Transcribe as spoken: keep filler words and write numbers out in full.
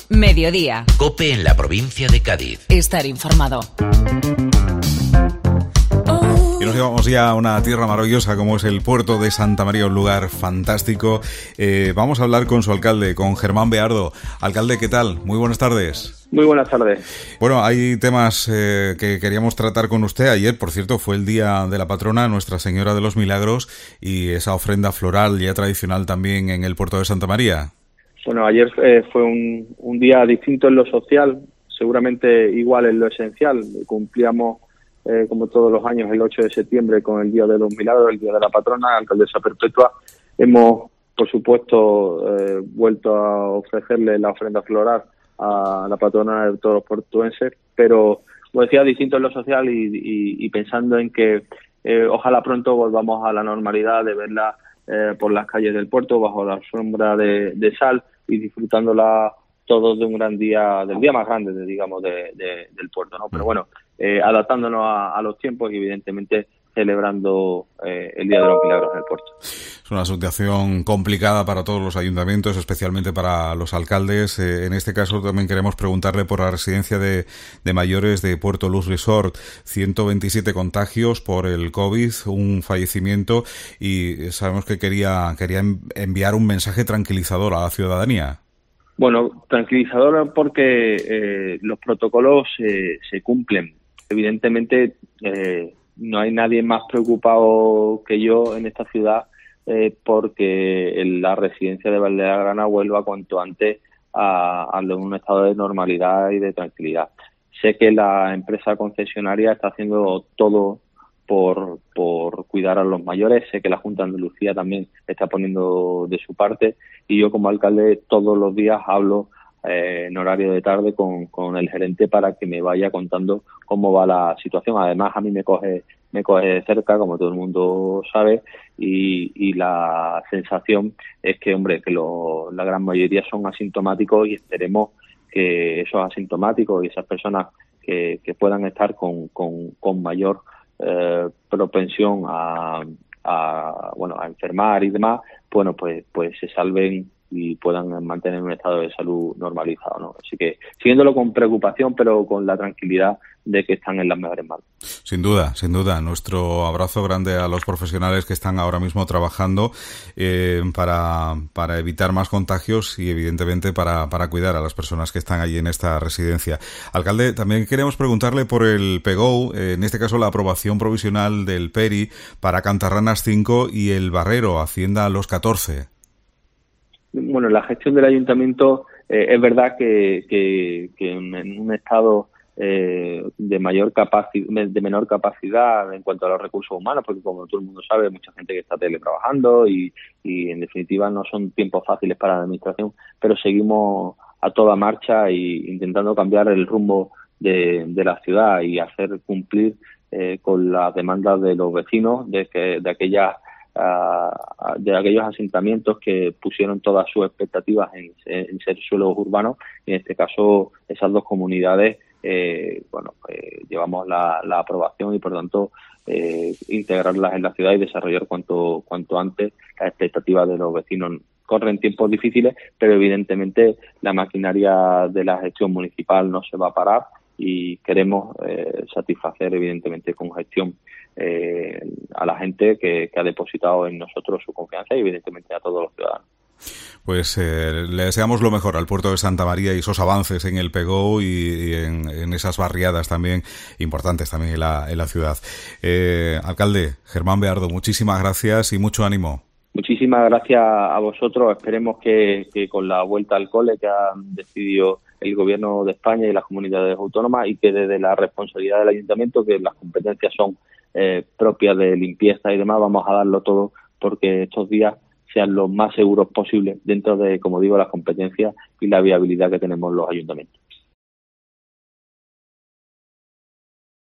Mediodía. COPE en la provincia de Cádiz. Estar informado. Y nos llevamos ya a una tierra maravillosa como es el puerto de Santa María, un lugar fantástico. Eh, vamos a hablar con su alcalde, con Germán Beardo. Alcalde, ¿qué tal? Muy buenas tardes. Muy buenas tardes. Bueno, hay temas eh, que queríamos tratar con usted. Ayer, por cierto, fue el día de la patrona, Nuestra Señora de los Milagros, y esa ofrenda floral ya tradicional también en el puerto de Santa María. Bueno, ayer eh, fue un, un día distinto en lo social, seguramente igual en lo esencial. Cumplíamos, eh, como todos los años, el ocho de septiembre con el Día de los Milagros, el Día de la Patrona, Alcaldesa Perpetua. Hemos, por supuesto, eh, vuelto a ofrecerle la ofrenda floral a la patrona de todos los portuenses, pero, como decía, distinto en lo social y, y, y pensando en que eh, ojalá pronto volvamos a la normalidad de verla eh, por las calles del puerto, bajo la sombra de, de sal y disfrutándola todos de un gran día, del día más grande, de, digamos, de, de, del puerto, ¿no? Pero bueno, eh, adaptándonos a, a los tiempos y evidentemente celebrando eh, el Día de los Milagros en el puerto. Es una situación complicada para todos los ayuntamientos, especialmente para los alcaldes. Eh, en este caso también queremos preguntarle por la residencia de, de mayores de Puerto Luz Resort. ciento veintisiete contagios por el COVID, un fallecimiento, y sabemos que quería, quería enviar un mensaje tranquilizador a la ciudadanía. Bueno, tranquilizador porque eh, los protocolos eh, se cumplen. Evidentemente, eh, no hay nadie más preocupado que yo en esta ciudad eh, porque la residencia de Valdeagrana vuelva cuanto antes a, a un estado de normalidad y de tranquilidad. Sé que la empresa concesionaria está haciendo todo por, por cuidar a los mayores. Sé que la Junta de Andalucía también está poniendo de su parte y yo como alcalde todos los días hablo Eh, en horario de tarde con, con el gerente para que me vaya contando cómo va la situación. Además, a mí me coge me coge de cerca, como todo el mundo sabe, y, y la sensación es que, hombre, que lo, la gran mayoría son asintomáticos y esperemos que esos asintomáticos y esas personas que, que puedan estar con, con, con mayor eh, propensión a, a, bueno, a enfermar y demás, bueno, pues, pues se salven y puedan mantener un estado de salud normalizado, ¿no? Así que siguiéndolo con preocupación, pero con la tranquilidad de que están en las mejores manos. Sin duda, sin duda. Nuestro abrazo grande a los profesionales que están ahora mismo trabajando eh, para, para evitar más contagios y, evidentemente, para, para cuidar a las personas que están allí en esta residencia. Alcalde, también queremos preguntarle por el P E G O, eh, en este caso la aprobación provisional del P E R I para Cantarranas cinco y el Barrero, Hacienda Los catorce. Bueno, la gestión del ayuntamiento eh, es verdad que, que, que en un estado eh, de mayor capacidad, de menor capacidad en cuanto a los recursos humanos, porque como todo el mundo sabe, hay mucha gente que está teletrabajando y, y en definitiva no son tiempos fáciles para la administración, pero seguimos a toda marcha y intentando cambiar el rumbo de, de la ciudad y hacer cumplir eh, con las demandas de los vecinos de que de aquellas de aquellos asentamientos que pusieron todas sus expectativas en, en ser suelos urbanos, y en este caso esas dos comunidades eh, bueno eh, llevamos la, la aprobación y por tanto eh, integrarlas en la ciudad y desarrollar cuanto cuanto antes las expectativas de los vecinos. Corren tiempos difíciles, pero evidentemente la maquinaria de la gestión municipal no se va a parar y queremos eh, satisfacer evidentemente con gestión eh, a la gente que, que ha depositado en nosotros su confianza y evidentemente a todos los ciudadanos. Pues eh, le deseamos lo mejor al puerto de Santa María y esos avances en el P E G O y, y en, en esas barriadas también importantes también en la, en la ciudad. Eh, alcalde Germán Beardo, muchísimas gracias y mucho ánimo. Muchísimas gracias a vosotros. Esperemos que, que con la vuelta al cole que han decidido el Gobierno de España y las comunidades autónomas y que desde la responsabilidad del Ayuntamiento, que las competencias son eh, propias de limpieza y demás, vamos a darlo todo porque estos días sean los más seguros posibles dentro de, como digo, las competencias y la viabilidad que tenemos los ayuntamientos.